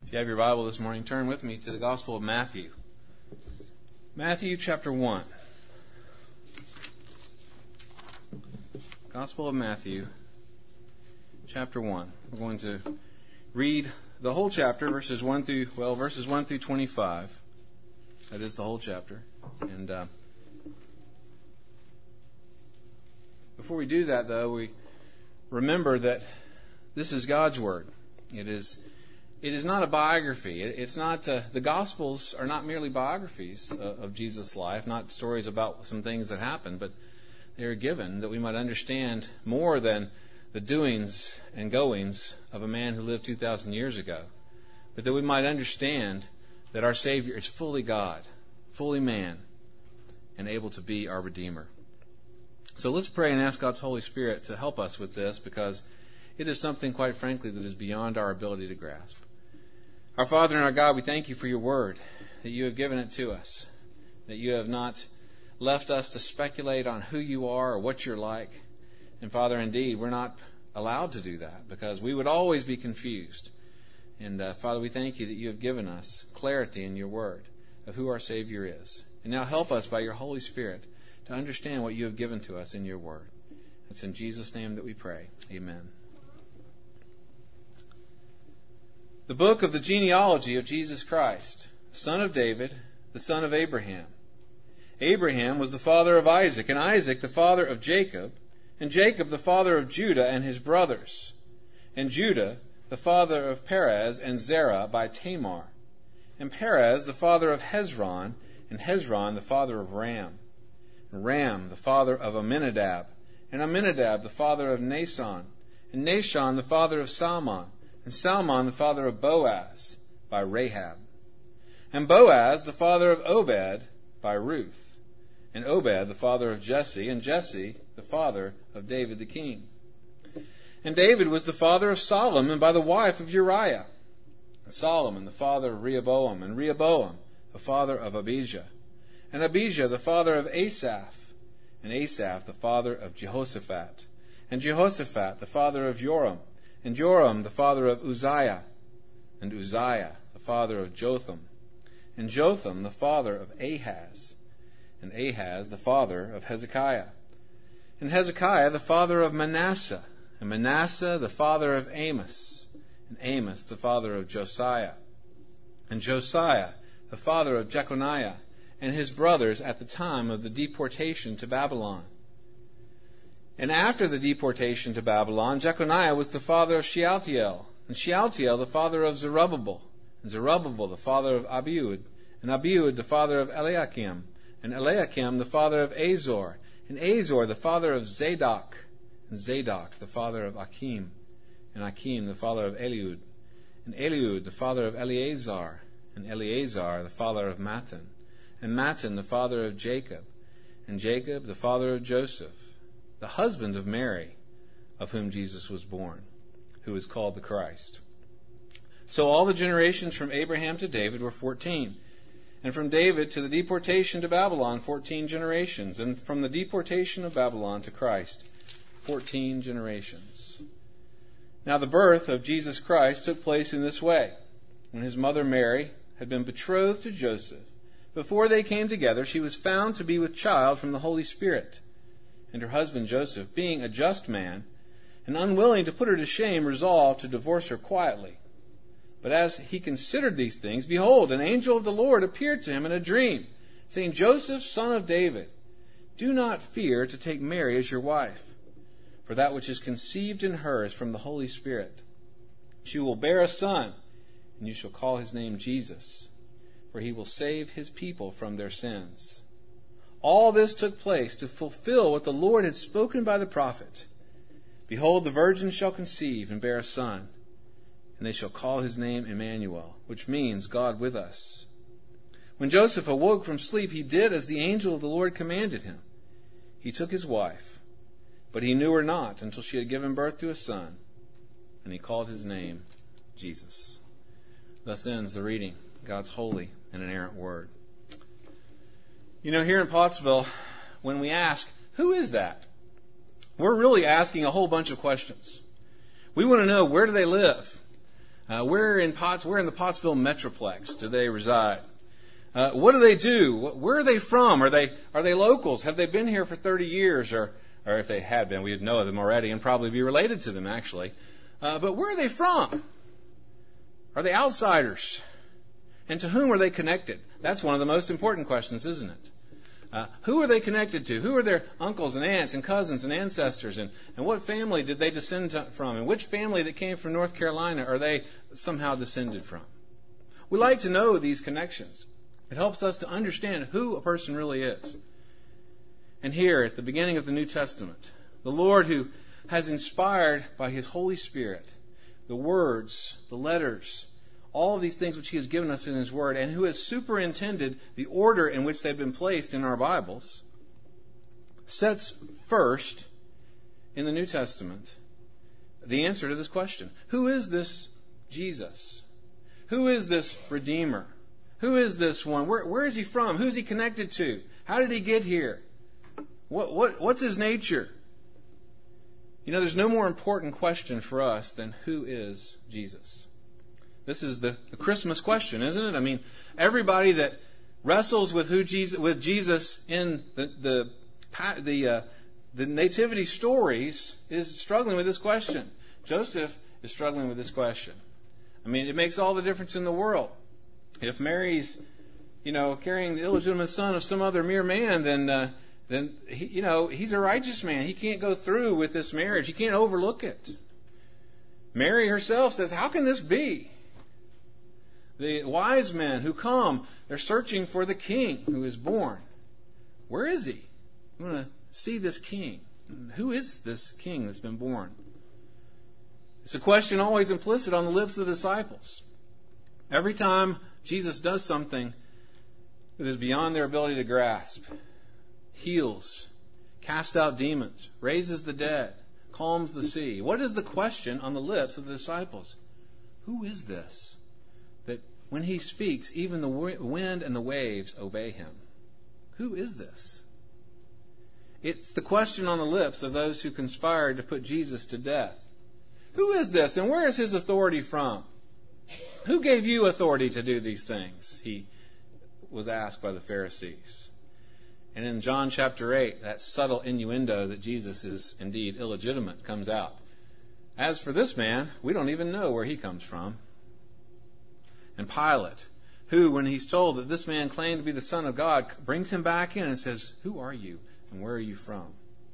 If you have your Bible this morning, turn with me to the Gospel of Matthew. Matthew chapter 1. Gospel of Matthew chapter 1. We're going to read the whole chapter, verses 1 through 25. That is the whole chapter. And before we do that, though, we remember that this is God's Word. It is not a biography. It's not. The Gospels are not merely biographies of Jesus' life, not stories about some things that happened, but they are given that we might understand more than the doings and goings of a man who lived 2,000 years ago, but that we might understand that our Savior is fully God, fully man, and able to be our Redeemer. So let's pray and ask God's Holy Spirit to help us with this, because it is something, quite frankly, that is beyond our ability to grasp. Our Father and our God, we thank you for your word, that you have given it to us, that you have not left us to speculate on who you are or what you're like. And Father, indeed, we're not allowed to do that, because we would always be confused. And Father, we thank you that you have given us clarity in your word of who our Savior is. And now help us by your Holy Spirit to understand what you have given to us in your word. It's in Jesus' name that we pray. Amen. The book of the genealogy of Jesus Christ, son of David, the son of Abraham. Abraham was the father of Isaac, and Isaac the father of Jacob, and Jacob the father of Judah and his brothers, and Judah the father of Perez and Zerah by Tamar, and Perez the father of Hezron, and Hezron the father of Ram, and Ram the father of Amminadab, and Amminadab the father of Nason, and Nashon the father of Salmon, and Salmon the father of Boaz by Rahab, and Boaz the father of Obed by Ruth, and Obed the father of Jesse, and Jesse the father of David the king. And David was the father of Solomon by the wife of Uriah, and Solomon the father of Rehoboam, and Rehoboam the father of Abijah, and Abijah the father of Asaph, and Asaph the father of Jehoshaphat, and Jehoshaphat the father of Joram, and Joram the father of Uzziah, and Uzziah the father of Jotham, and Jotham the father of Ahaz, and Ahaz the father of Hezekiah, and Hezekiah the father of Manasseh, and Manasseh the father of Amos, and Amos the father of Josiah, and Josiah the father of Jeconiah, and his brothers at the time of the deportation to Babylon. And after the deportation to Babylon, Jeconiah was the father of Shealtiel, and Shealtiel the father of Zerubbabel, and Zerubbabel the father of Abiud, and Abiud the father of Eliakim, and Eliakim the father of Azor, and Azor the father of Zadok, and Zadok the father of Achim, and Achim the father of Eliud, and Eliud the father of Eleazar, and Eleazar the father of Mattan, and Mattan the father of Jacob, and Jacob the father of Joseph, the husband of Mary, of whom Jesus was born, who is called the Christ. So all the generations from Abraham to David were 14, and from David to the deportation to Babylon 14 generations, and from the deportation of Babylon to Christ 14 generations. Now the birth of Jesus Christ took place in this way. When his mother Mary had been betrothed to Joseph, before they came together, she was found to be with child from the Holy Spirit. And her husband Joseph, being a just man, and unwilling to put her to shame, resolved to divorce her quietly. But as he considered these things, behold, an angel of the Lord appeared to him in a dream, saying, Joseph, son of David, do not fear to take Mary as your wife, for that which is conceived in her is from the Holy Spirit. She will bear a son, and you shall call his name Jesus, for he will save his people from their sins. All this took place to fulfill what the Lord had spoken by the prophet. Behold, the virgin shall conceive and bear a son, and they shall call his name Emmanuel, which means God with us. When Joseph awoke from sleep, he did as the angel of the Lord commanded him. He took his wife, but he knew her not until she had given birth to a son, and he called his name Jesus. Thus ends the reading of God's holy and inerrant word. You know, here in Pottsville, when we ask, who is that? We're really asking a whole bunch of questions. We want to know, where do they live? Where in the Pottsville Metroplex do they reside? What do they do? Where are they from? Are they locals? Have they been here for 30 years? Or if they had been, we would know them already and probably be related to them, actually. But where are they from? Are they outsiders? And to whom are they connected? That's one of the most important questions, isn't it? Who are they connected to? Who are their uncles and aunts and cousins and ancestors? And what family did they descend from? And which family that came from North Carolina are they somehow descended from? We like to know these connections. It helps us to understand who a person really is. And here, at the beginning of the New Testament, the Lord, who has inspired by His Holy Spirit the words, the letters, all of these things which He has given us in His Word, and who has superintended the order in which they've been placed in our Bibles, sets first in the New Testament the answer to this question. Who is this Jesus? Who is this Redeemer? Who is this one? Where is He from? Who's He connected to? How did He get here? What's His nature? You know, there's no more important question for us than who is Jesus? This is the Christmas question, isn't it? I mean, everybody that wrestles with Jesus in the nativity stories is struggling with this question. Joseph is struggling with this question. I mean, it makes all the difference in the world. If Mary's, carrying the illegitimate son of some other mere man, then he's a righteous man. He can't go through with this marriage. He can't overlook it. Mary herself says, "How can this be?" The wise men who come, they're searching for the king who is born. Where is he? I want to see this king. Who is this king that's been born? It's a question always implicit on the lips of the disciples. Every time Jesus does something that is beyond their ability to grasp, heals, casts out demons, raises the dead, calms the sea, what is the question on the lips of the disciples? Who is this that when He speaks, even the wind and the waves obey Him? Who is this? It's the question on the lips of those who conspired to put Jesus to death. Who is this, and where is His authority from? Who gave you authority to do these things? He was asked by the Pharisees. And in John chapter 8, that subtle innuendo that Jesus is indeed illegitimate comes out. As for this man, we don't even know where he comes from. And Pilate, who, when he's told that this man claimed to be the Son of God, brings him back in and says, "Who are you, and where are you from?"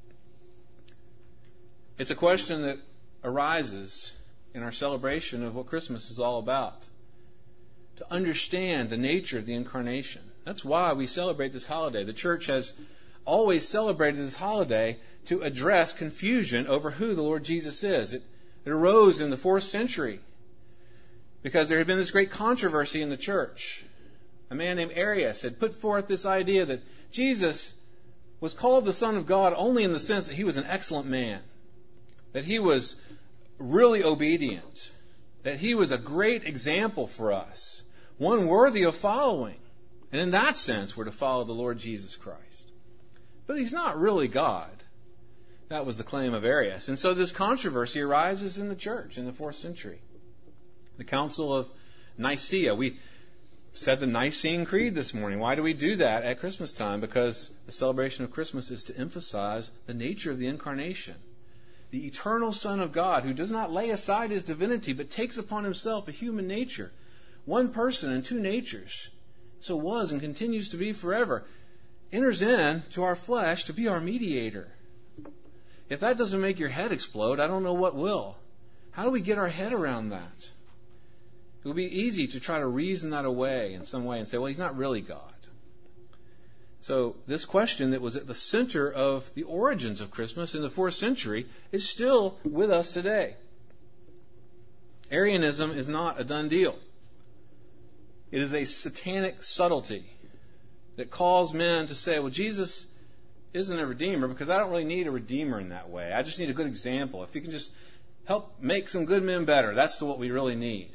It's a question that arises in our celebration of what Christmas is all about. To understand the nature of the Incarnation. That's why we celebrate this holiday. The church has always celebrated this holiday to address confusion over who the Lord Jesus is. It arose in the 4th century because there had been this great controversy in the church. A man named Arius had put forth this idea that Jesus was called the Son of God only in the sense that He was an excellent man, that He was really obedient, that He was a great example for us, one worthy of following. And in that sense, we're to follow the Lord Jesus Christ. But He's not really God. That was the claim of Arius. And so this controversy arises in the church in the 4th century. The Council of Nicaea. We said the Nicene Creed this morning. Why do we do that at Christmas time? Because the celebration of Christmas is to emphasize the nature of the Incarnation. The eternal Son of God, who does not lay aside His divinity, but takes upon Himself a human nature. One person and two natures. So was and continues to be forever. Enters in to our flesh to be our mediator. If that doesn't make your head explode, I don't know what will. How do we get our head around that? It would be easy to try to reason that away in some way and say, well, He's not really God. So this question that was at the center of the origins of Christmas in the 4th century is still with us today. Arianism is not a done deal. It is a satanic subtlety that calls men to say, well, Jesus isn't a redeemer because I don't really need a redeemer in that way. I just need a good example. If you can just help make some good men better, that's what we really need.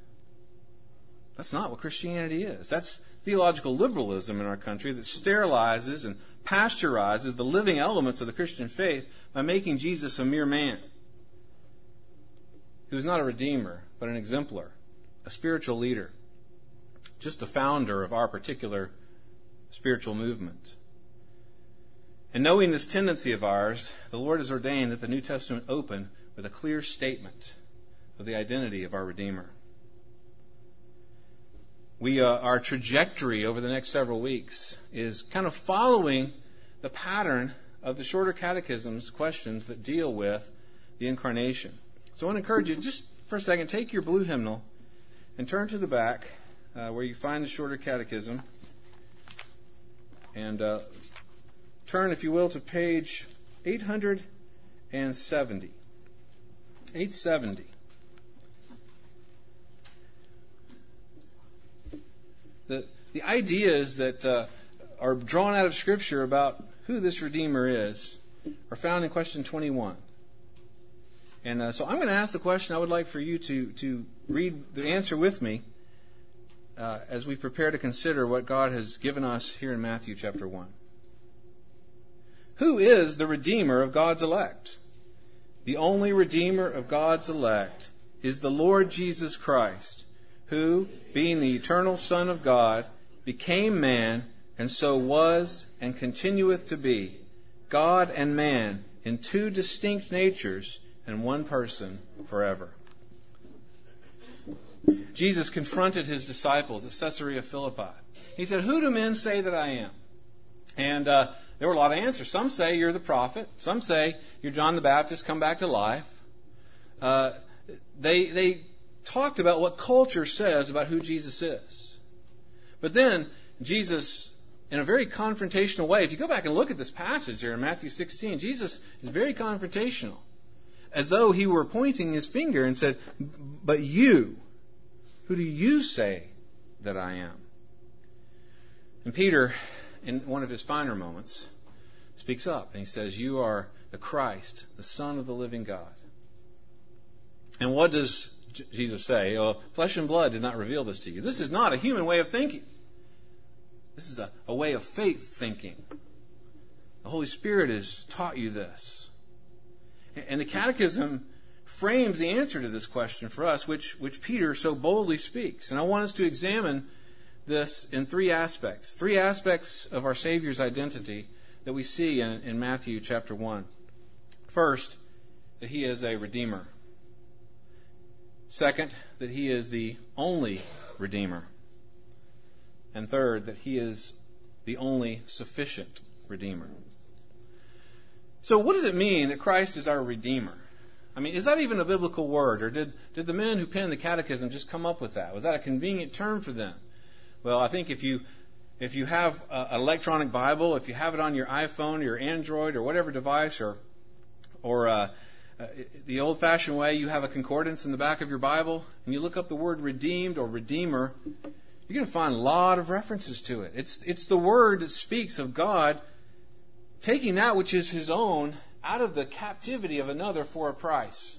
That's not what Christianity is. That's theological liberalism in our country that sterilizes and pasteurizes the living elements of the Christian faith by making Jesus a mere man who is not a redeemer, but an exemplar, a spiritual leader, just the founder of our particular spiritual movement. And knowing this tendency of ours, the Lord has ordained that the New Testament open with a clear statement of the identity of our Redeemer. Our trajectory over the next several weeks is kind of following the pattern of the shorter catechism's questions that deal with the incarnation. So I want to encourage you, just for a second, take your blue hymnal and turn to the back where you find the shorter catechism. And turn, if you will, to page 870. 870. The ideas that are drawn out of Scripture about who this Redeemer is are found in question 21. And so I'm going to ask the question. I would like for you to read the answer with me as we prepare to consider what God has given us here in Matthew chapter 1. Who is the Redeemer of God's elect? The only Redeemer of God's elect is the Lord Jesus Christ, who, being the eternal Son of God, became man, and so was and continueth to be, God and man in two distinct natures and one person forever. Jesus confronted his disciples at Caesarea Philippi. He said, "Who do men say that I am?" And there were a lot of answers. Some say you're the prophet. Some say you're John the Baptist come back to life. They talked about what culture says about who Jesus is. But then Jesus, in a very confrontational way, if you go back and look at this passage here in Matthew 16, Jesus is very confrontational, as though he were pointing his finger and said, "But you, who do you say that I am?" And Peter, in one of his finer moments, speaks up and he says, "You are the Christ, the Son of the living God." And what does Jesus say? "Oh, flesh and blood did not reveal this to you." This is not a human way of thinking. This is a way of faith thinking. The Holy Spirit has taught you this. And the Catechism frames the answer to this question for us, which Peter so boldly speaks. And I want us to examine this in three aspects of our Savior's identity that we see in Matthew chapter 1. First, that he is a Redeemer. Second, that he is the only Redeemer. And third, that he is the only sufficient Redeemer. So what does it mean that Christ is our Redeemer? I mean, is that even a biblical word? Or did the men who penned the Catechism just come up with that? Was that a convenient term for them? Well, I think if you have an electronic Bible, if you have it on your iPhone or your Android or whatever device, or the old-fashioned way, you have a concordance in the back of your Bible, and you look up the word redeemed or Redeemer, you're going to find a lot of references to it. It's the word that speaks of God taking that which is his own out of the captivity of another for a price.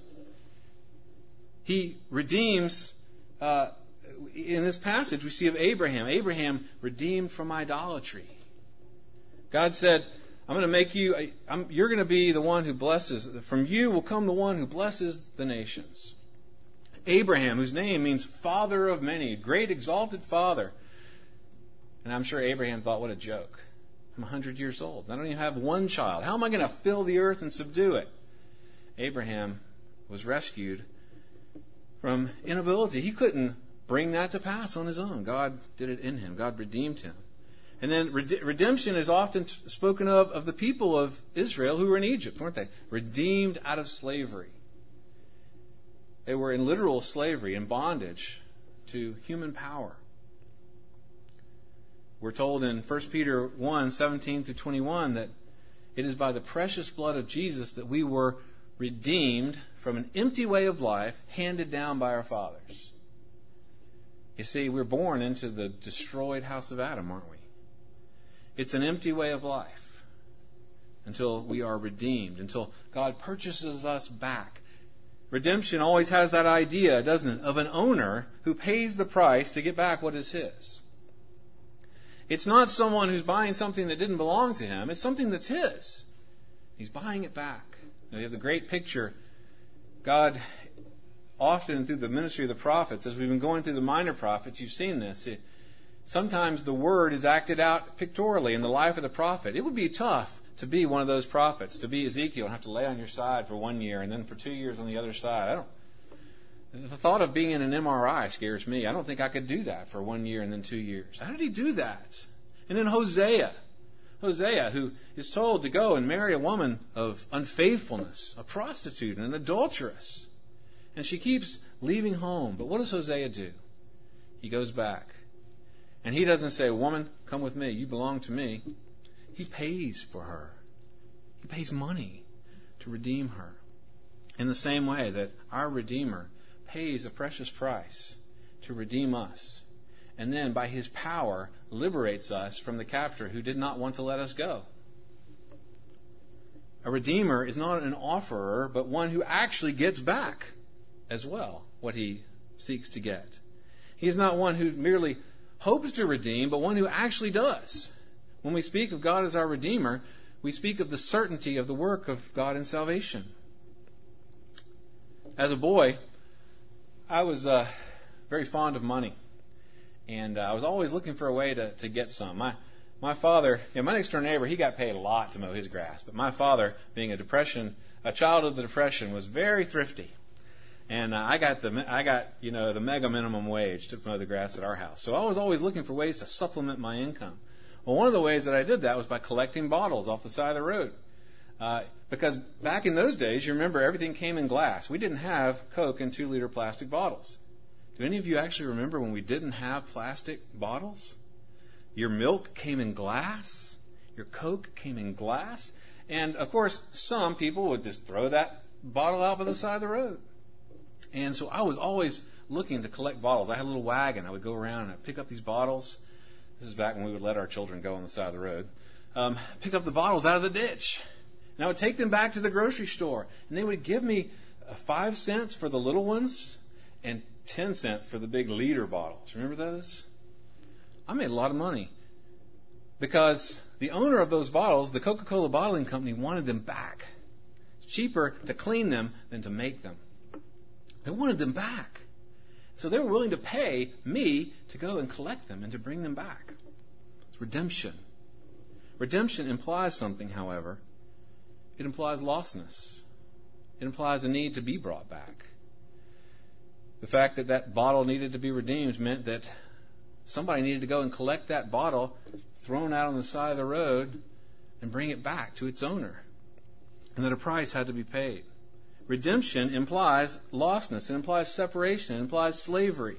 He redeems, in this passage we see of Abraham. Abraham redeemed from idolatry. God said, "I'm going to make you, you're going to be the one who blesses. From you will come the one who blesses the nations." Abraham, whose name means father of many, great exalted father. And I'm sure Abraham thought, what a joke. I'm 100 years old. I don't even have one child. How am I going to fill the earth and subdue it? Abraham was rescued from inability. He couldn't bring that to pass on his own. God did it in him. God redeemed him. And then redemption is often spoken of the people of Israel who were in Egypt, weren't they? Redeemed out of slavery. They were in literal slavery and bondage to human power. We're told in 1 Peter 1, 17 through 21 that it is by the precious blood of Jesus that we were redeemed from an empty way of life handed down by our fathers. You see, we're born into the destroyed house of Adam, aren't we? It's an empty way of life until we are redeemed, until God purchases us back. Redemption always has that idea, doesn't it, of an owner who pays the price to get back what is his. It's not someone who's buying something that didn't belong to him. It's something that's his. He's buying it back. You have the great picture. God often through the ministry of the prophets, as we've been going through the minor prophets, you've seen this. Sometimes the word is acted out pictorially in the life of the prophet. It would be tough to be one of those prophets, to be Ezekiel and have to lay on your side for 1 year and then for 2 years on the other side. The thought of being in an MRI scares me. I don't think I could do that for 1 year and then 2 years. How did he do that? And then Hosea, who is told to go and marry a woman of unfaithfulness, a prostitute and an adulteress. And she keeps leaving home. But what does Hosea do? He goes back. And he doesn't say, woman, come with me. You belong to me. He pays for her. He pays money to redeem her. In the same way that our Redeemer pays a precious price to redeem us. And then by his power liberates us from the captor who did not want to let us go. A Redeemer is not an offerer, but one who actually gets back as well what he seeks to get. He is not one who merely hopes to redeem, but one who actually does. When we speak of God as our Redeemer, we speak of the certainty of the work of God in salvation. As a boy, I was very fond of money. And I was always looking for a way to get some. My father, my next door neighbor, he got paid a lot to mow his grass. But my father, being a child of the Depression, was very thrifty. And I got the mega minimum wage to mow the grass at our house. So I was always looking for ways to supplement my income. Well, one of the ways that I did that was by collecting bottles off the side of the road. Because back in those days, you remember, everything came in glass. We didn't have Coke in 2-liter plastic bottles. Do any of you actually remember when we didn't have plastic bottles? Your milk came in glass. Your Coke came in glass. And, of course, some people would just throw that bottle out by the side of the road. And so I was always looking to collect bottles. I had a little wagon. I would go around and I'd pick up these bottles. This is back when we would let our children go on the side of the road. Pick up the bottles out of the ditch. And I would take them back to the grocery store. And they would give me 5 cents for the little ones and 10 cents for the big liter bottles. Remember those? I made a lot of money because the owner of those bottles, the Coca-Cola bottling company, wanted them back. It's cheaper to clean them than to make them. They wanted them back. So they were willing to pay me to go and collect them and to bring them back. It's redemption. Redemption implies something, however. It implies lostness. It implies a need to be brought back. The fact that that bottle needed to be redeemed meant that somebody needed to go and collect that bottle thrown out on the side of the road and bring it back to its owner. And that a price had to be paid. Redemption implies lostness. It implies separation. It implies slavery.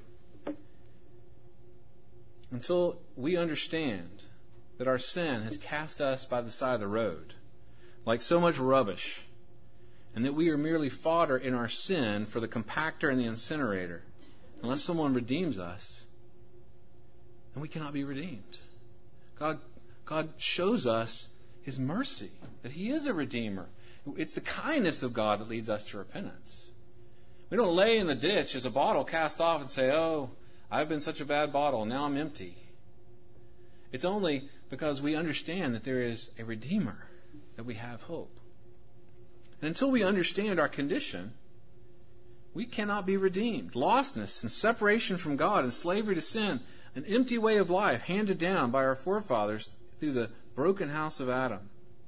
Until we understand that our sin has cast us by the side of the road, like so much rubbish, and that we are merely fodder in our sin for the compactor and the incinerator, unless someone redeems us, then we cannot be redeemed. God shows us his mercy, that he is a redeemer. It's the kindness of God that leads us to repentance. We don't lay in the ditch as a bottle cast off and say, oh, I've been such a bad bottle, now I'm empty. It's only because we understand that there is a Redeemer that we have hope. And until we understand our condition, we cannot be redeemed. Lostness and separation from God and slavery to sin, an empty way of life handed down by our forefathers through the broken house of Adam.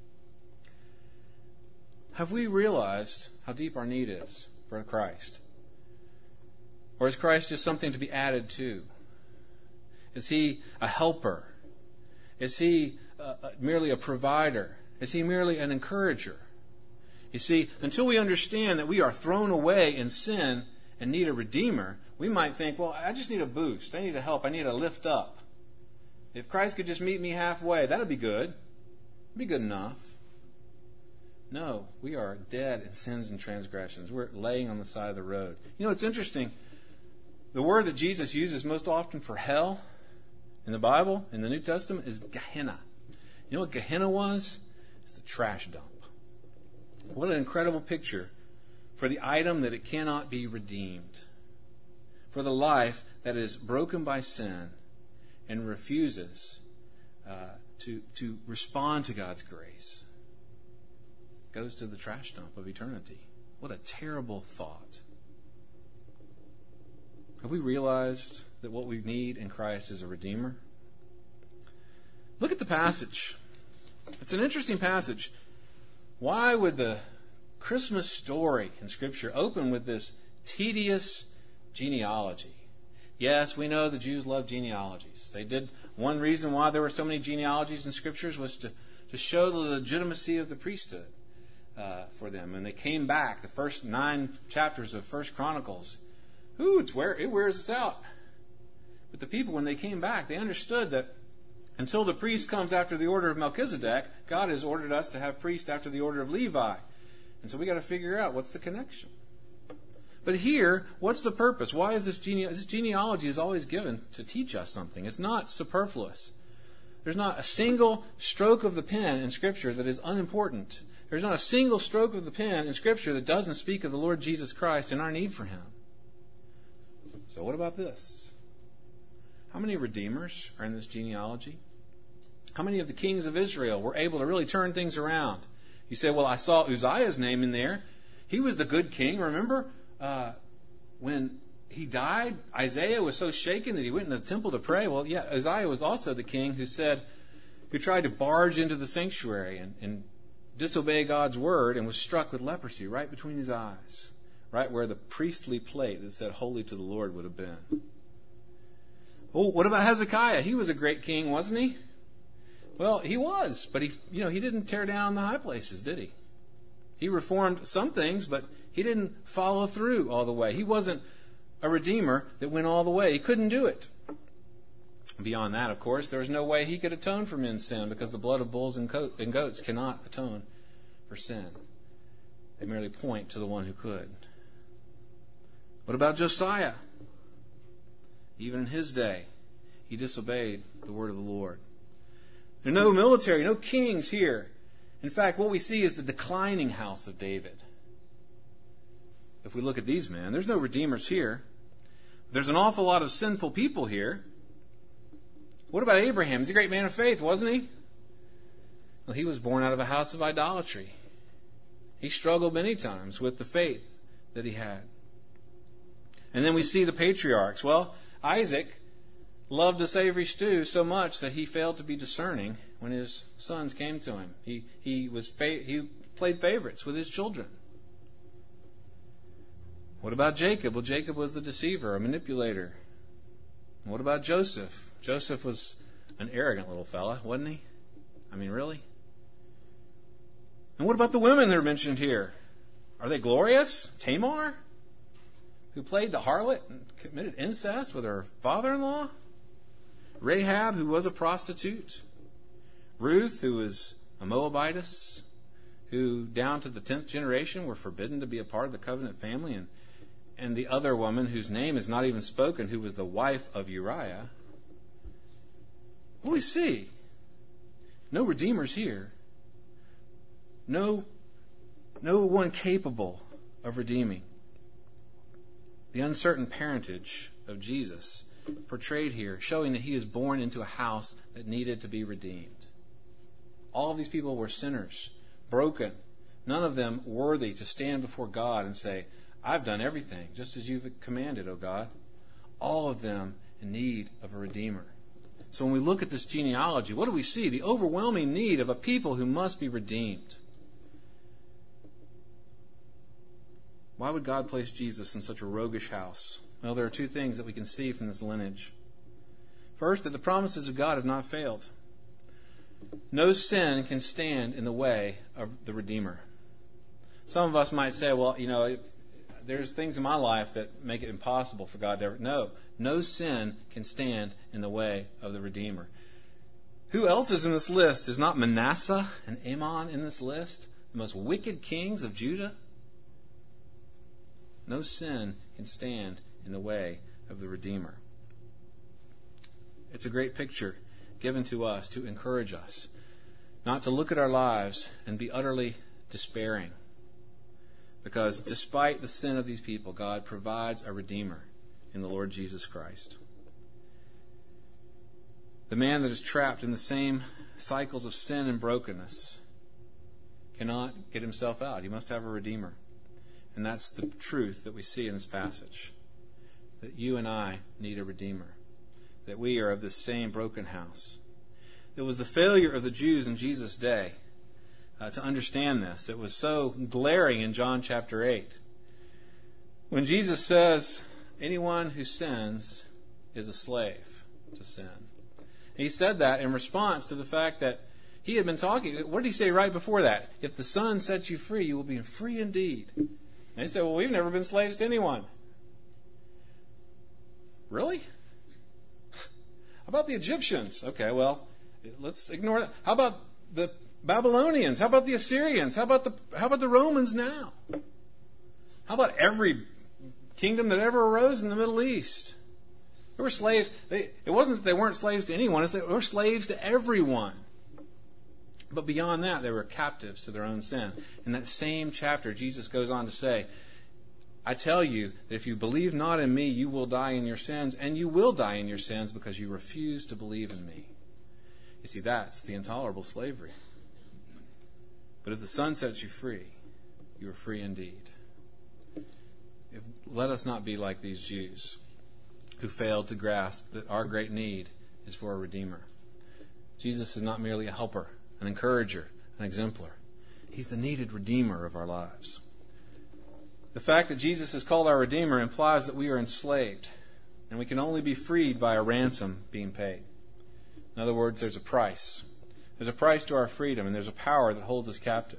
Have we realized how deep our need is for Christ? Or is Christ just something to be added to? Is he a helper? Is he merely a provider? Is he merely an encourager? You see, until we understand that we are thrown away in sin and need a Redeemer, we might think, well, I just need a boost. I need a help. I need a lift up. If Christ could just meet me halfway, that would be good. It'd be good enough. No, we are dead in sins and transgressions. We're laying on the side of the road. You know, it's interesting. The word that Jesus uses most often for hell in the Bible, in the New Testament, is Gehenna. You know what Gehenna was? It's the trash dump. What an incredible picture for the item that it cannot be redeemed. For the life that is broken by sin and refuses to respond to God's grace. Goes to the trash dump of eternity. What a terrible thought. Have we realized that what we need in Christ is a Redeemer? Look at the passage. It's an interesting passage. Why would the Christmas story in Scripture open with this tedious genealogy? Yes, we know the Jews love genealogies. They did. One reason why there were so many genealogies in Scriptures was to show the legitimacy of the priesthood for them. And they came back, the first 9 chapters of 1 Chronicles. It wears us out. But the people, when they came back, they understood that until the priest comes after the order of Melchizedek, God has ordered us to have priests after the order of Levi. And so we got to figure out what's the connection. But here, what's the purpose? Why is this genealogy is always given to teach us something? It's not superfluous. There's not a single stroke of the pen in Scripture that is unimportant. There's not a single stroke of the pen in Scripture that doesn't speak of the Lord Jesus Christ and our need for Him. So what about this? How many redeemers are in this genealogy? How many of the kings of Israel were able to really turn things around? You say, well, I saw Uzziah's name in there. He was the good king. Remember when he died, Isaiah was so shaken that he went in the temple to pray. Well, yeah, Uzziah was also the king who tried to barge into the sanctuary and disobey God's word and was struck with leprosy right between his eyes, right where the priestly plate that said holy to the Lord would have been. Oh, what about Hezekiah? He was a great king, wasn't he? Well, he was, but he didn't tear down the high places, did he? He reformed some things, but he didn't follow through all the way. He wasn't a redeemer that went all the way. He couldn't do it. Beyond that, of course, there was no way he could atone for men's sin because the blood of bulls and goats cannot atone for sin. They merely point to the one who could. What about Josiah? Even in his day, he disobeyed the word of the Lord. There are no military, no kings here. In fact, what we see is the declining house of David. If we look at these men, there's no redeemers here. There's an awful lot of sinful people here. What about Abraham? He's a great man of faith, wasn't he? Well, he was born out of a house of idolatry. He struggled many times with the faith that he had. And then we see the patriarchs. Well, Isaac loved the savory stew so much that he failed to be discerning when his sons came to him. He played favorites with his children. What about Jacob? Well, Jacob was the deceiver, a manipulator. What about Joseph? Joseph was an arrogant little fella, wasn't he? I mean, really? And what about the women that are mentioned here? Are they glorious? Tamar, who played the harlot and committed incest with her father-in-law? Rahab, who was a prostitute? Ruth, who was a Moabitess, who down to the 10th generation were forbidden to be a part of the covenant family, and the other woman whose name is not even spoken, who was the wife of Uriah. What do we see? No redeemers here. No one capable of redeeming. The uncertain parentage of Jesus portrayed here, showing that he is born into a house that needed to be redeemed. All of these people were sinners, broken, none of them worthy to stand before God and say, I've done everything just as you've commanded, O God. All of them in need of a Redeemer. So when we look at this genealogy, what do we see? The overwhelming need of a people who must be redeemed. Why would God place Jesus in such a roguish house? Well, there are 2 things that we can see from this lineage. First, that the promises of God have not failed. No sin can stand in the way of the Redeemer. Some of us might say, well, there's things in my life that make it impossible for God to ever... No sin can stand in the way of the Redeemer. Who else is in this list? Is not Manasseh and Amon in this list? The most wicked kings of Judah? No sin can stand in the way of the Redeemer. It's a great picture given to us to encourage us not to look at our lives and be utterly despairing. Because despite the sin of these people, God provides a Redeemer in the Lord Jesus Christ. The man that is trapped in the same cycles of sin and brokenness cannot get himself out. He must have a Redeemer. And that's the truth that we see in this passage. that you and I need a Redeemer, that we are of this same broken house. It was the failure of the Jews in Jesus' day to understand this that was so glaring in John chapter 8. When Jesus says, anyone who sins is a slave to sin. He said that in response to the fact that he had been talking. What did he say right before that? If the Son sets you free, you will be free indeed. And they said, well, we've never been slaves to anyone. Really? How about the Egyptians? Okay, well, let's ignore that. How about the Babylonians? How about the Assyrians? How about the Romans now? How about every kingdom that ever arose in the Middle East? They were slaves. It wasn't that they weren't slaves to anyone. It's that they were slaves to everyone. But beyond that, they were captives to their own sin. In that same chapter, Jesus goes on to say, I tell you that if you believe not in me, you will die in your sins, and you will die in your sins because you refuse to believe in me. You see, that's the intolerable slavery. But if the Son sets you free, you are free indeed. Let us not be like these Jews who failed to grasp that our great need is for a Redeemer. Jesus is not merely a helper, an encourager, an exemplar. He's the needed Redeemer of our lives. The fact that Jesus is called our Redeemer implies that we are enslaved, and we can only be freed by a ransom being paid. In other words, there's a price. There's a price to our freedom, and there's a power that holds us captive.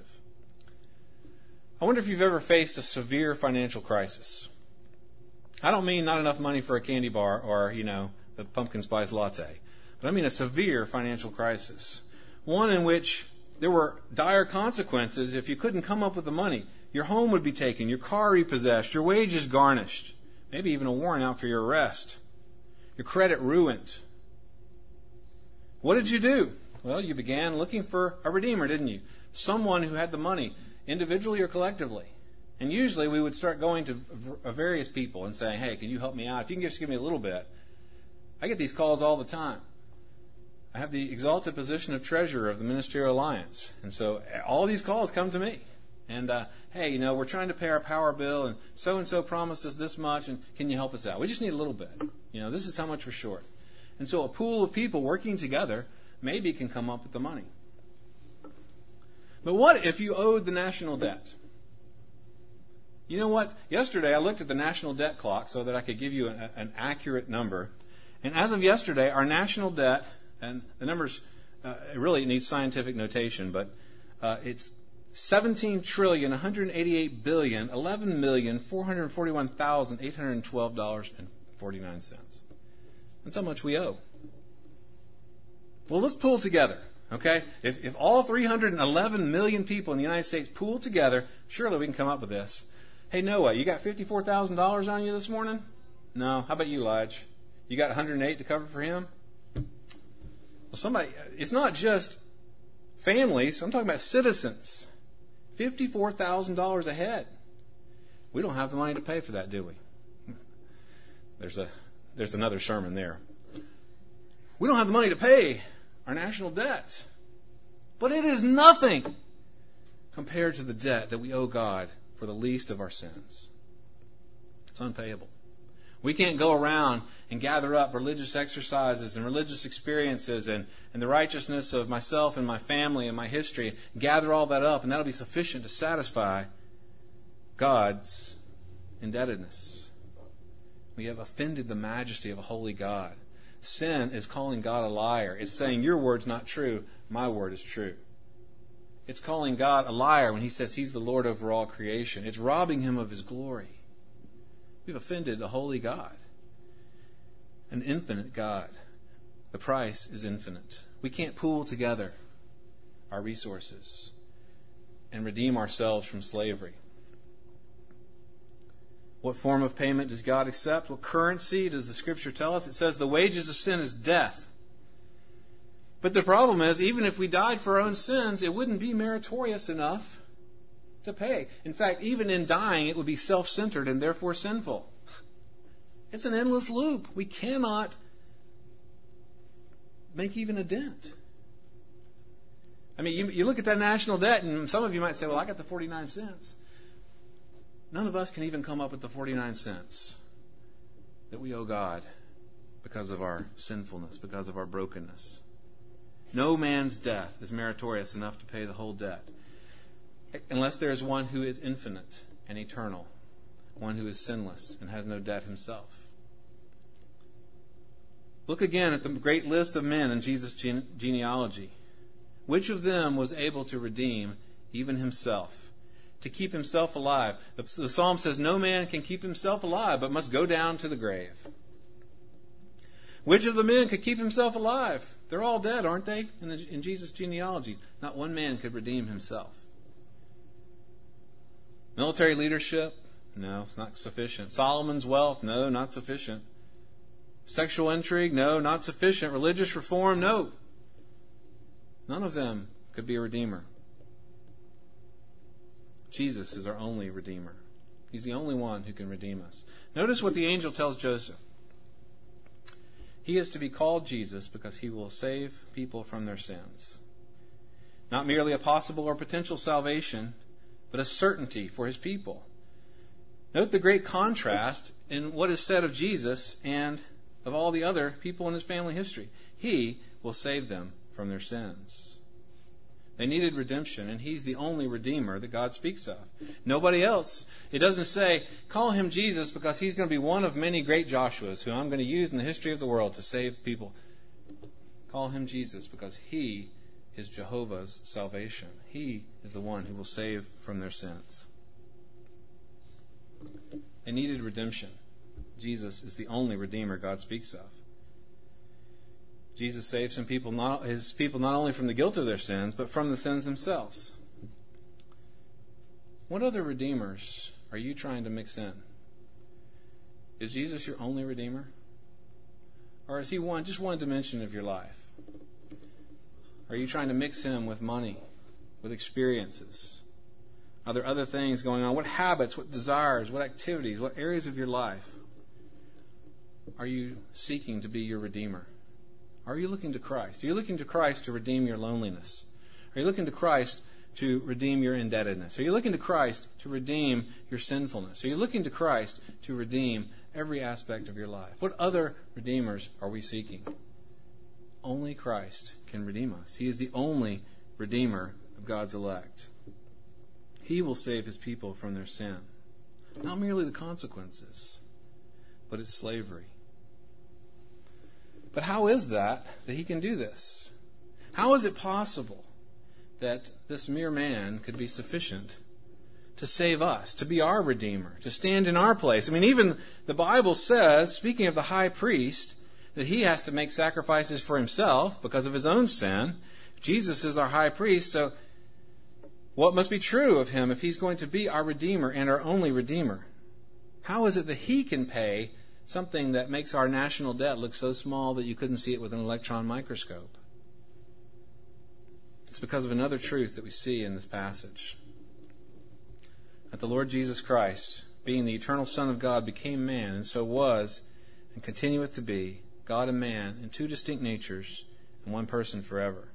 I wonder if you've ever faced a severe financial crisis. I don't mean not enough money for a candy bar or, the pumpkin spice latte. But I mean a severe financial crisis. One in which there were dire consequences if you couldn't come up with the money. Your home would be taken, your car repossessed, your wages garnished, maybe even a warrant out for your arrest, your credit ruined. What did you do? Well, you began looking for a Redeemer, didn't you? Someone who had the money, individually or collectively. And usually we would start going to various people and saying, hey, can you help me out? If you can just give me a little bit. I get these calls all the time. I have the exalted position of treasurer of the Ministerial Alliance. And so all these calls come to me. And, hey, we're trying to pay our power bill, and so promised us this much, and can you help us out? We just need a little bit. This is how much we're short. And so a pool of people working together maybe can come up with the money. But what if you owed the national debt? You know what? Yesterday I looked at the national debt clock so that I could give you an accurate number. And as of yesterday, our national debt, and the numbers, it really needs scientific notation, but it's $17,188,011,441,812.49. That's how much we owe. Well, let's pull together, okay? If all 311 million people in the United States pool together, surely we can come up with this. Hey, Noah, you got $54,000 on you this morning? No. How about you, Lige? You got 108 to cover for him? Well, it's not just families. I'm talking about citizens. $54,000 a head. We don't have the money to pay for that, do we? There's another sermon there. We don't have the money to pay our national debt. But it is nothing compared to the debt that we owe God for the least of our sins. It's unpayable. We can't go around and gather up religious exercises and religious experiences and the righteousness of myself and my family and my history, and gather all that up, and that'll be sufficient to satisfy God's indebtedness. We have offended the majesty of a holy God. Sin is calling God a liar. It's saying, your word's not true, my word is true. It's calling God a liar when he says he's the Lord over all creation. It's robbing him of his glory. We've offended a holy God, an infinite God. The price is infinite. We can't pool together our resources and redeem ourselves from slavery. What form of payment does God accept? What currency does the Scripture tell us? It says the wages of sin is death. But the problem is, even if we died for our own sins, it wouldn't be meritorious enough to pay. In fact, even in dying, it would be self-centered and therefore sinful. It's an endless loop. We cannot make even a dent. I mean, you look at that national debt, and some of you might say, well, I got the 49 cents. None of us can even come up with the 49 cents that we owe God because of our sinfulness, because of our brokenness. No man's death is meritorious enough to pay the whole debt, unless there is one who is infinite and eternal, one who is sinless and has no debt himself. Look again at the great list of men in Jesus' genealogy. Which of them was able to redeem even himself, to keep himself alive? The psalm says, no man can keep himself alive, but must go down to the grave. Which of the men could keep himself alive? They're all dead, aren't they? In Jesus' genealogy. Not one man could redeem himself. Military leadership? No, it's not sufficient. Solomon's wealth? No, not sufficient. Sexual intrigue? No, not sufficient. Religious reform? No. None of them could be a redeemer. Jesus is our only redeemer. He's the only one who can redeem us. Notice what the angel tells Joseph. He is to be called Jesus because he will save people from their sins. Not merely a possible or potential salvation, but a certainty for his people. Note the great contrast in what is said of Jesus and of all the other people in his family history. He will save them from their sins. They needed redemption, and he's the only redeemer that God speaks of. Nobody else. It doesn't say, call him Jesus because he's going to be one of many great Joshuas who I'm going to use in the history of the world to save people. Call him Jesus because he is Jehovah's salvation. He is the one who will save from their sins. They needed redemption. Jesus is the only redeemer God speaks of. Jesus saves his people not only from the guilt of their sins, but from the sins themselves. What other redeemers are you trying to mix in? Is Jesus your only redeemer? Or is he just one dimension of your life? Are you trying to mix him with money, with experiences? Are there other things going on? What habits, what desires, what activities, what areas of your life are you seeking to be your redeemer? Are you looking to Christ? Are you looking to Christ to redeem your loneliness? Are you looking to Christ to redeem your indebtedness? Are you looking to Christ to redeem your sinfulness? Are you looking to Christ to redeem every aspect of your life? What other redeemers are we seeking? Only Christ can redeem us. He is the only redeemer of God's elect. He will save his people from their sin. Not merely the consequences, but its slavery. But how is that he can do this? How is it possible that this mere man could be sufficient to save us, to be our Redeemer, to stand in our place? I mean, even the Bible says, speaking of the high priest, that he has to make sacrifices for himself because of his own sin. Jesus is our high priest, so what must be true of him if he's going to be our Redeemer and our only Redeemer? How is it that he can pay something that makes our national debt look so small that you couldn't see it with an electron microscope? It's because of another truth that we see in this passage. That the Lord Jesus Christ, being the eternal Son of God, became man, and so was and continueth to be God and man in two distinct natures and one person forever.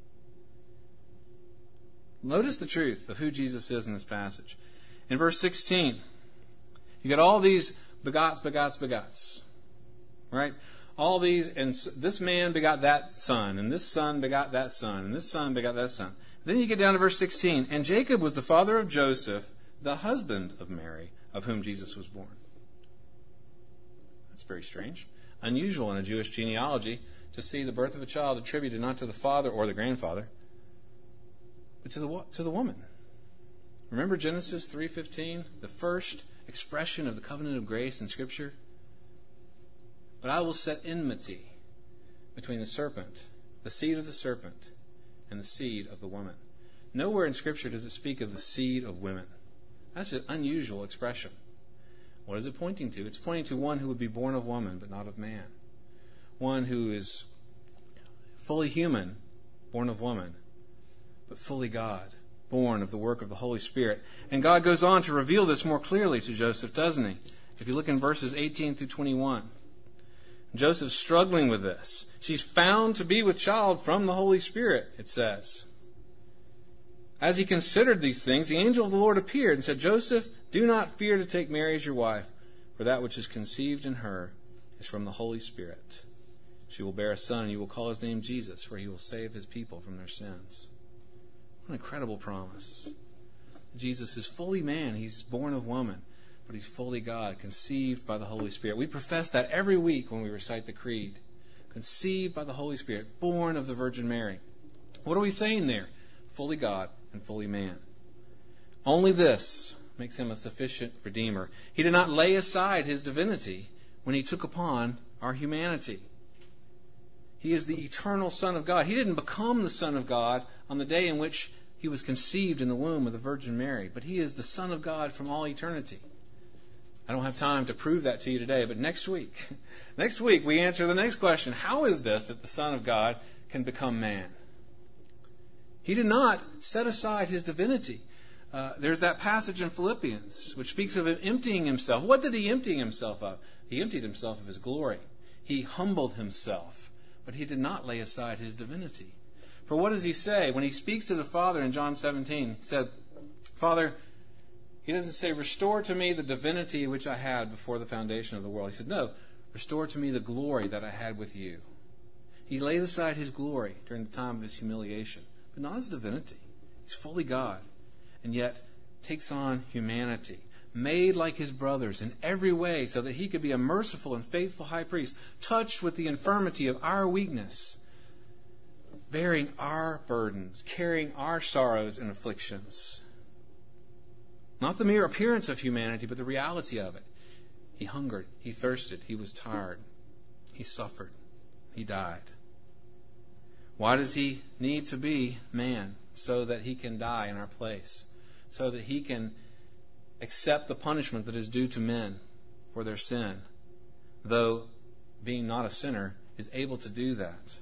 Notice the truth of who Jesus is in this passage. In verse 16, you got all these begots. Right? All these, and this man begot that son, and this son begot that son, and this son begot that son. Then you get down to verse 16, and Jacob was the father of Joseph, the husband of Mary, of whom Jesus was born. That's very strange. Unusual in a Jewish genealogy to see the birth of a child attributed not to the father or the grandfather, but to the woman. Remember Genesis 3:15, the first expression of the covenant of grace in Scripture? But I will set enmity between the serpent, the seed of the serpent, and the seed of the woman. Nowhere in Scripture does it speak of the seed of women. That's an unusual expression. What is it pointing to? It's pointing to one who would be born of woman, but not of man. One who is fully human, born of woman, but fully God, born of the work of the Holy Spirit. And God goes on to reveal this more clearly to Joseph, doesn't he? If you look in verses 18 through 21. Joseph's struggling with this. She's found to be with child from the Holy Spirit, it says. As he considered these things, the angel of the Lord appeared and said, Joseph, do not fear to take Mary as your wife, for that which is conceived in her is from the Holy Spirit. She will bear a son, and you will call his name Jesus, for he will save his people from their sins. What an incredible promise. Jesus is fully man. He's born of woman, but he's fully God, conceived by the Holy Spirit. We profess that every week when we recite the Creed. Conceived by the Holy Spirit, born of the Virgin Mary. What are we saying there? Fully God and fully man. Only this makes him a sufficient Redeemer. He did not lay aside his divinity when he took upon our humanity. He is the eternal Son of God. He didn't become the Son of God on the day in which he was conceived in the womb of the Virgin Mary, but he is the Son of God from all eternity. I don't have time to prove that to you today, but next week we answer the next question. How is this that the Son of God can become man? He did not set aside his divinity. There's that passage in Philippians which speaks of him emptying himself. What did he empty himself of? He emptied himself of his glory. He humbled himself, but he did not lay aside his divinity. For what does he say? When he speaks to the Father in John 17, he said, Father, he doesn't say, restore to me the divinity which I had before the foundation of the world. He said, no, restore to me the glory that I had with you. He laid aside his glory during the time of his humiliation, but not his divinity. He's fully God, and yet takes on humanity, made like his brothers in every way so that he could be a merciful and faithful high priest, touched with the infirmity of our weakness, bearing our burdens, carrying our sorrows and afflictions. Not the mere appearance of humanity, but the reality of it. He hungered, he thirsted, he was tired, he suffered, he died. Why does he need to be man? So that he can die in our place, so that he can accept the punishment that is due to men for their sin, though being not a sinner is able to do that.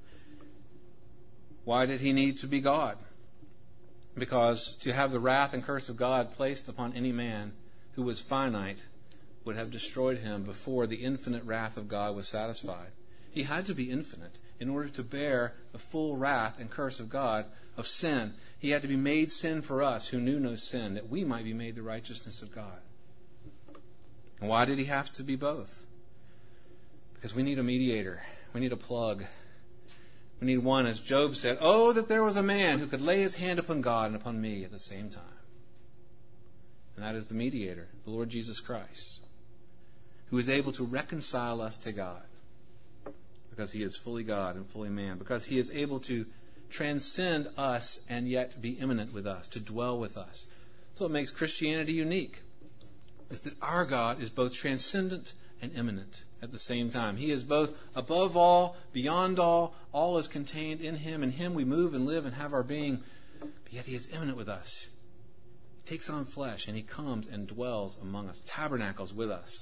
Why did he need to be God? Because to have the wrath and curse of God placed upon any man who was finite would have destroyed him before the infinite wrath of God was satisfied. He had to be infinite in order to bear the full wrath and curse of God of sin. He had to be made sin for us who knew no sin, that we might be made the righteousness of God. And why did he have to be both? Because we need a mediator. We need a plug. We need one, as Job said, oh, that there was a man who could lay his hand upon God and upon me at the same time. And that is the mediator, the Lord Jesus Christ, who is able to reconcile us to God because he is fully God and fully man, because he is able to transcend us and yet be immanent with us, to dwell with us. So it makes Christianity unique, is that our God is both transcendent and immanent at the same time. He is both above all, beyond all is contained in him. In him we move and live and have our being, but yet he is immanent with us. He takes on flesh and he comes and dwells among us, tabernacles with us.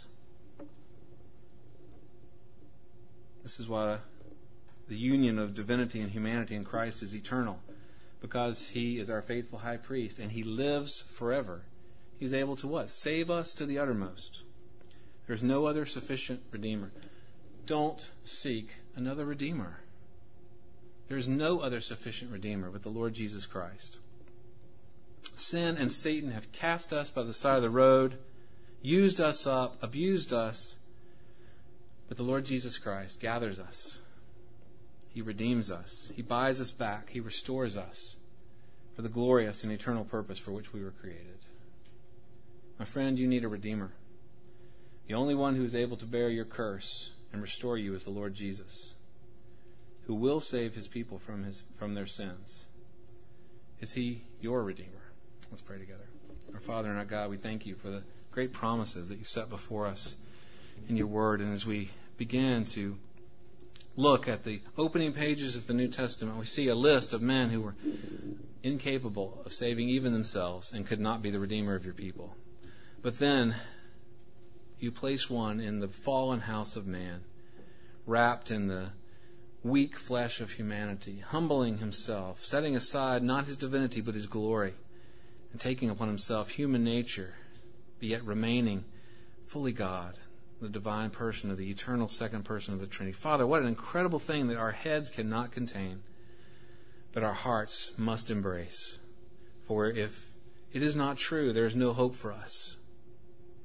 This is why the union of divinity and humanity in Christ is eternal, because he is our faithful high priest and he lives forever. He's able to what? Save us to the uttermost. There's no other sufficient Redeemer. Don't seek another Redeemer. There's no other sufficient Redeemer but the Lord Jesus Christ. Sin and Satan have cast us by the side of the road, used us up, abused us, but the Lord Jesus Christ gathers us. He redeems us. He buys us back. He restores us for the glorious and eternal purpose for which we were created. My friend, you need a Redeemer. The only one who is able to bear your curse and restore you is the Lord Jesus, who will save his people from their sins. Is he your Redeemer? Let's pray together. Our Father and our God, we thank you for the great promises that you set before us in your word. And as we begin to look at the opening pages of the New Testament, we see a list of men who were incapable of saving even themselves and could not be the Redeemer of your people. But then you place one in the fallen house of man, wrapped in the weak flesh of humanity, humbling himself, setting aside not his divinity but his glory, and taking upon himself human nature, but yet remaining fully God, the divine person of the eternal second person of the Trinity. Father, what an incredible thing that our heads cannot contain, but our hearts must embrace. For if it is not true, there is no hope for us.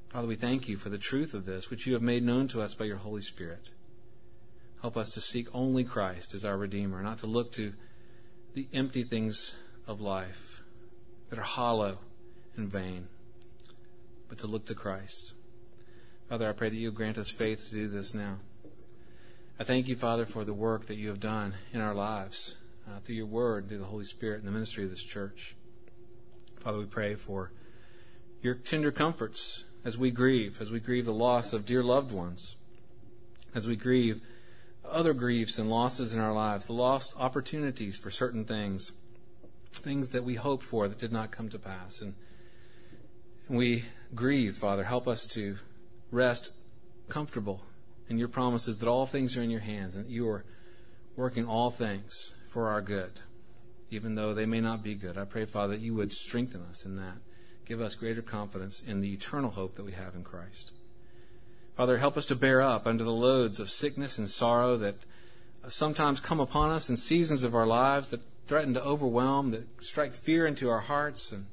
Father, we thank you for the truth of this, which you have made known to us by your Holy Spirit. Help us to seek only Christ as our Redeemer, not to look to the empty things of life that are hollow and vain, but to look to Christ. Father, I pray that you grant us faith to do this now. I thank you, Father, for the work that you have done in our lives through your word, through the Holy Spirit and the ministry of this church. Father, we pray for your tender comforts as we grieve the loss of dear loved ones, as we grieve other griefs and losses in our lives, the lost opportunities for certain things that we hoped for that did not come to pass. And we grieve, Father. Help us to rest comfortable in your promises that all things are in your hands and that you are working all things for our good, even though they may not be good. I pray, Father, that you would strengthen us in that. Give us greater confidence in the eternal hope that we have in Christ. Father, help us to bear up under the loads of sickness and sorrow that sometimes come upon us in seasons of our lives that threaten to overwhelm, that strike fear into our hearts and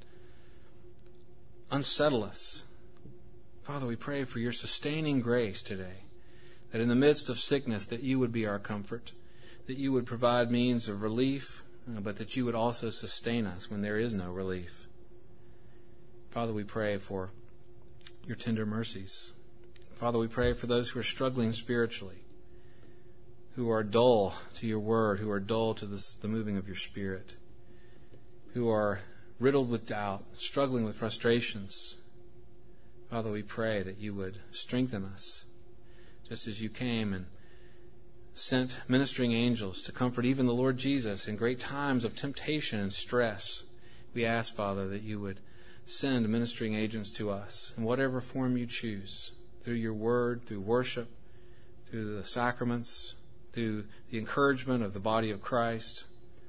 unsettle us. Father, we pray for your sustaining grace today, that in the midst of sickness that you would be our comfort, that you would provide means of relief, but that you would also sustain us when there is no relief. Father, we pray for your tender mercies. Father, we pray for those who are struggling spiritually, who are dull to your word, who are dull to the moving of your Spirit, who are riddled with doubt, struggling with frustrations. Father, we pray that you would strengthen us, just as you came and sent ministering angels to comfort even the Lord Jesus in great times of temptation and stress. We ask, Father, that you would send ministering agents to us in whatever form you choose, through your word, through worship, through the sacraments, through the encouragement of the body of Christ.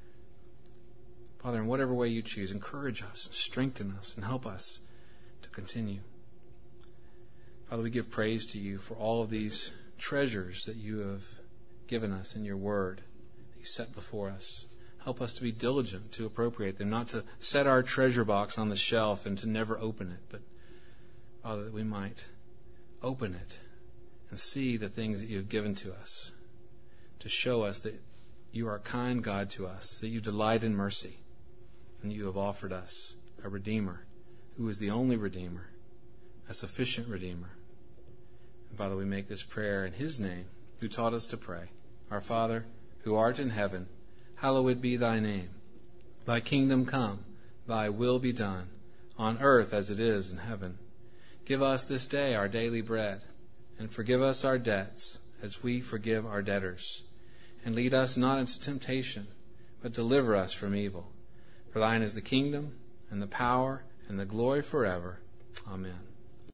Father, in whatever way you choose, encourage us, strengthen us, and help us to continue. Father, we give praise to you for all of these treasures that you have given us in your word, that you set before us. Help us to be diligent to appropriate them, not to set our treasure box on the shelf and to never open it, but, Father, that we might open it and see the things that you have given to us, to show us that you are a kind God to us, that you delight in mercy, and you have offered us a Redeemer who is the only Redeemer, a sufficient Redeemer. And Father, we make this prayer in his name, who taught us to pray. Our Father, who art in heaven, hallowed be thy name. Thy kingdom come, thy will be done, on earth as it is in heaven. Give us this day our daily bread, and forgive us our debts, as we forgive our debtors. And lead us not into temptation, but deliver us from evil. For thine is the kingdom, and the power, and the glory forever. Amen.